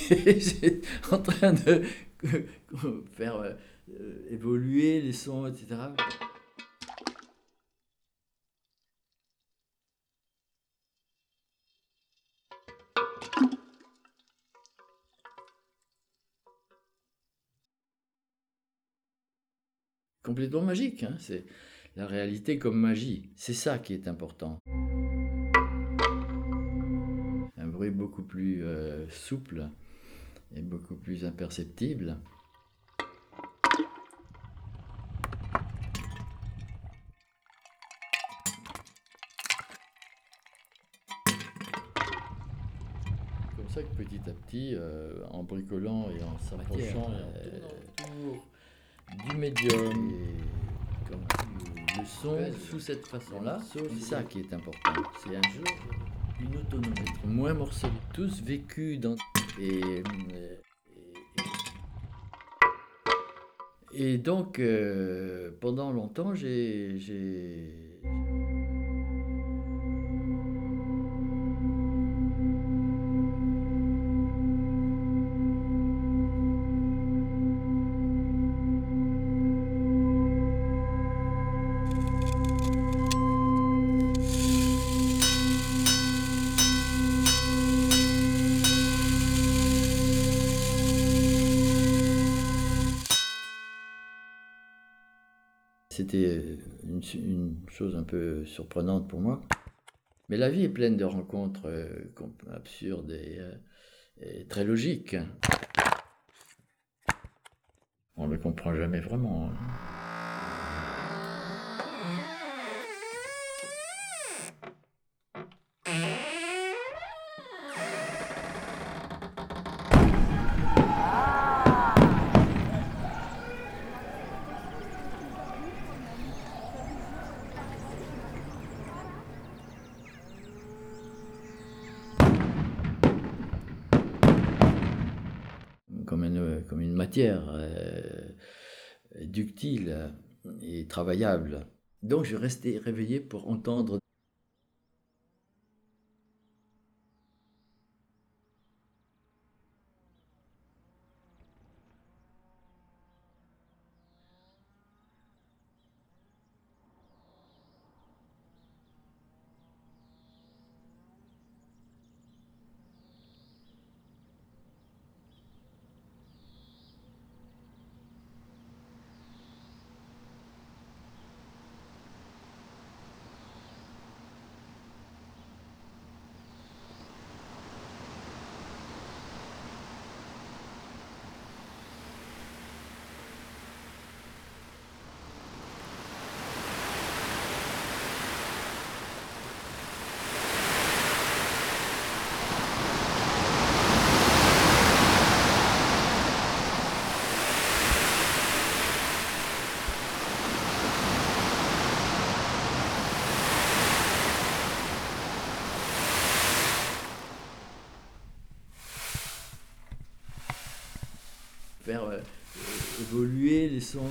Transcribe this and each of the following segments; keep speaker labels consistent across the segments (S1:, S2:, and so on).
S1: J'étais en train de faire évoluer les sons, etc. Complètement magique, hein, c'est la réalité comme magie. C'est ça qui est important. Un bruit beaucoup plus souple et beaucoup plus imperceptible. Comme ça que petit à petit, en bricolant et en s'approchant autour du médium, et comme le son sous cette façon-là, c'est ça qui est important. C'est un jour une autonomie, être moins morcelé, tous vécus dans et donc pendant longtemps j'ai C'était une chose un peu surprenante pour moi. Mais la vie est pleine de rencontres absurdes et très logiques. On ne le comprend jamais vraiment. Comme une matière ductile et travaillable. Donc je restais réveillé pour entendre. Faire évoluer les sons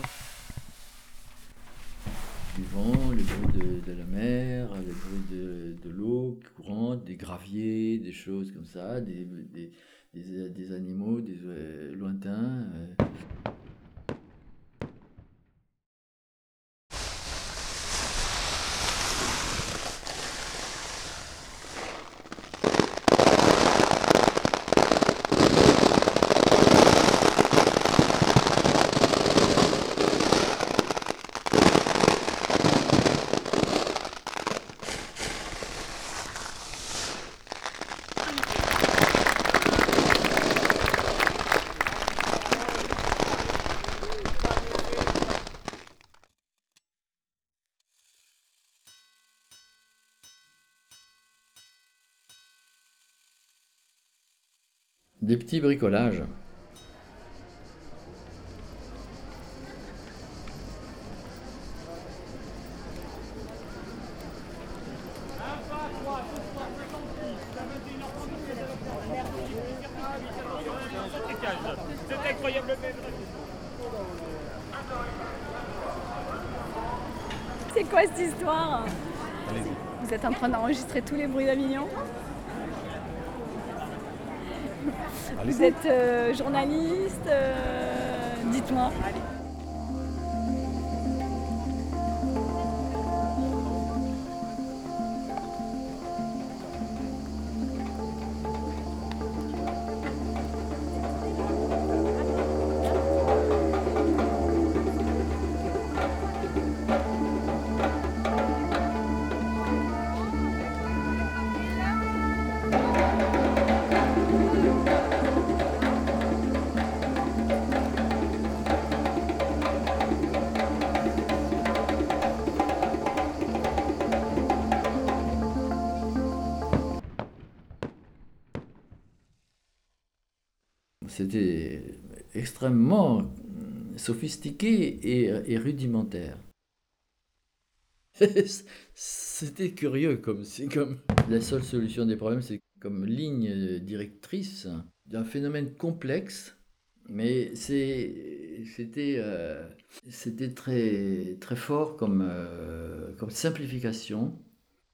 S1: du vent, le bruit de la mer, le bruit de l'eau courante, des graviers, des choses comme ça, des animaux, des lointains. Des petits bricolages.
S2: C'est incroyable.
S3: C'est quoi cette histoire? Vous êtes en train d'enregistrer tous les bruits d'Avignon? Vous êtes journaliste, dites-moi.
S1: C'était extrêmement sophistiqué et rudimentaire. C'était curieux, c'est comme la seule solution des problèmes, c'est comme ligne directrice d'un phénomène complexe, mais c'était très, très fort comme simplification.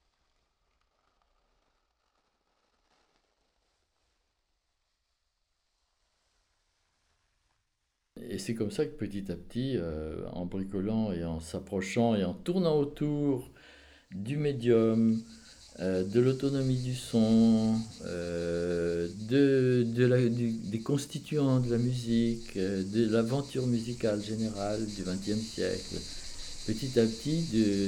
S1: Et c'est comme ça que petit à petit, en bricolant et en s'approchant et en tournant autour du médium, de l'autonomie du son, des constituants de la musique, de l'aventure musicale générale du XXe siècle, petit à petit,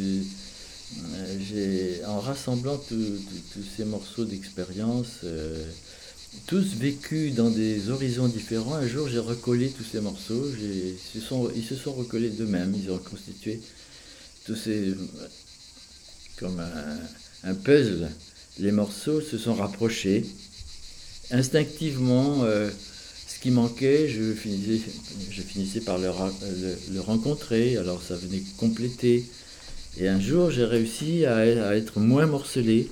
S1: en rassemblant tous ces morceaux d'expérience, tous vécus dans des horizons différents, un jour j'ai recollé tous ces morceaux, ils se sont recollés d'eux-mêmes, ils ont constitué tous ces... comme un puzzle. Les morceaux se sont rapprochés. Instinctivement, ce qui manquait, je finissais par le rencontrer, alors ça venait compléter. Et un jour, j'ai réussi à être moins morcelé.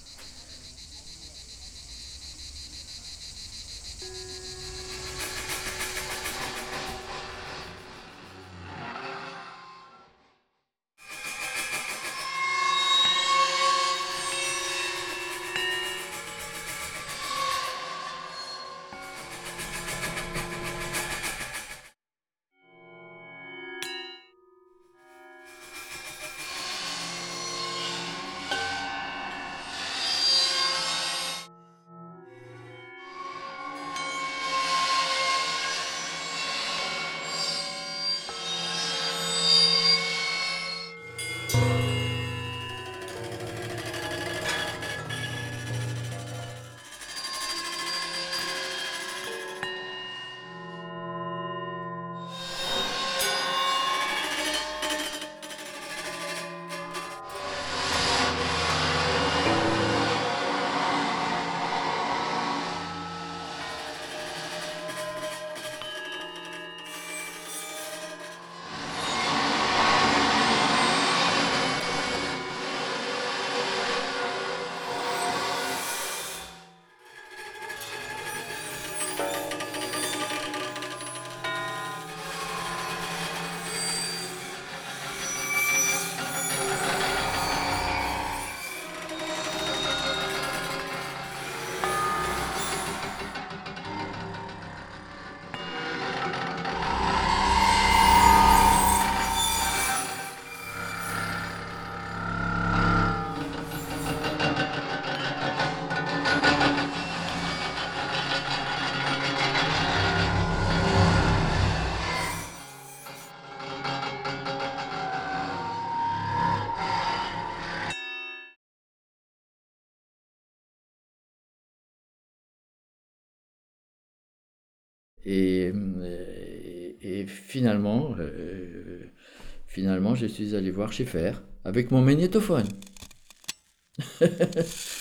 S1: Et, finalement, je suis allé voir chez Fer avec mon magnétophone.